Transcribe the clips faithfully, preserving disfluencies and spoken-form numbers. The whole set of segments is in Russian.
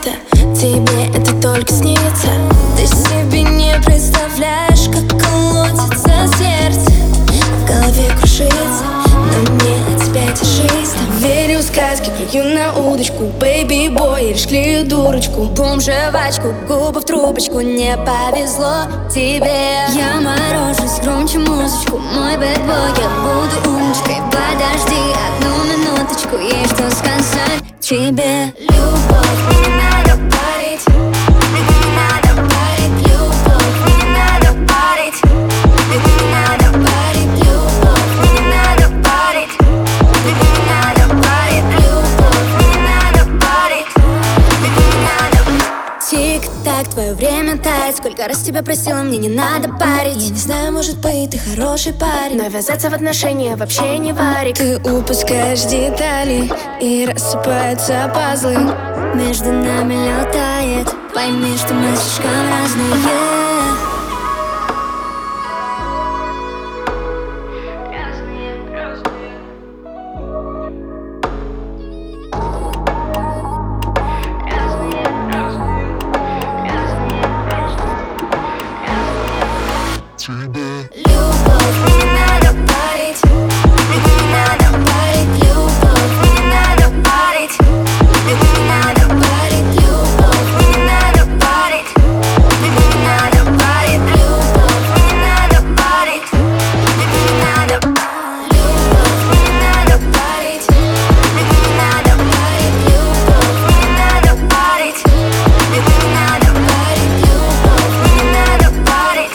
это, тебе это только снится. Ты себе не представляешь, как колотится сердце, в голове крушится, но мне от тебя эта жизнь. Верю в сказки, плюю на удочку, бэйби-бой, лишь клею дурочку, бомжевачку, губы в трубочку. Не повезло тебе. Я морожусь, громче музычку, мой бэдбой, я буду умничкой. Подожди одну минуточку, есть что сказать тебе. Любовь, не надо парить, не надо парить. Любовь, не надо парить, не надо парить. Любовь, не надо парить, не надо парить. Любовь, не надо парить, не надо. Тик-так, твое время тает. Сколько раз тебя просила, мне не надо парить. Я не знаю, может быть, ты хороший парень, но ввязаться в отношения вообще не варик. Ты упускаешь детали, и рассыпаются пазлы. Между нами летает, пойми, что мы слишком разные. Любовь, не надо парить, не надо парить. Любовь, не надо парить, не надо парить. Любовь, не надо парить, не надо парить. Любовь, не надо парить, не надо парить. Любовь, не надо парить, не надо парить. Любовь, не надо парить, не надо парить. Любовь, не надо парить.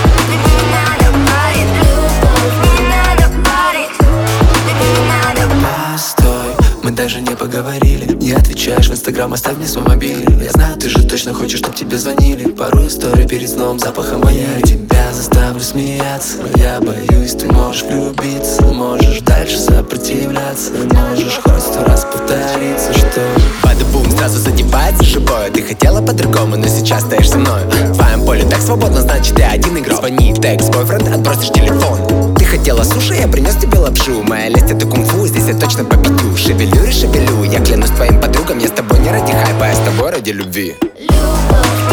Постой, мы даже не поговорили. Не отвечаешь в инстаграм, оставь мне свой мобильный. Я знаю, ты же точно хочешь, чтоб тебе звонили. Пару историй перед сном, запахом воняет. Тебя заставлю смеяться, но я боюсь, ты можешь влюбиться. Можешь дальше сопротивляться, можешь хоть сто раз повториться, что бада-бум, сразу задевается живое. Ты хотела по-другому, но сейчас стоишь со мной. В твоем поле так свободно, значит ты один игрок. Звони, текст, бойфренд, отбросишь телефон. Ты хотела суши, я принес тебе лапшу. Моя лесть это кунг-фу, здесь я точно победю. Шевелю и шевелю, я клянусь твоим подругам. Я с тобой не ради хайпа, я с тобой ради любви. Любовь.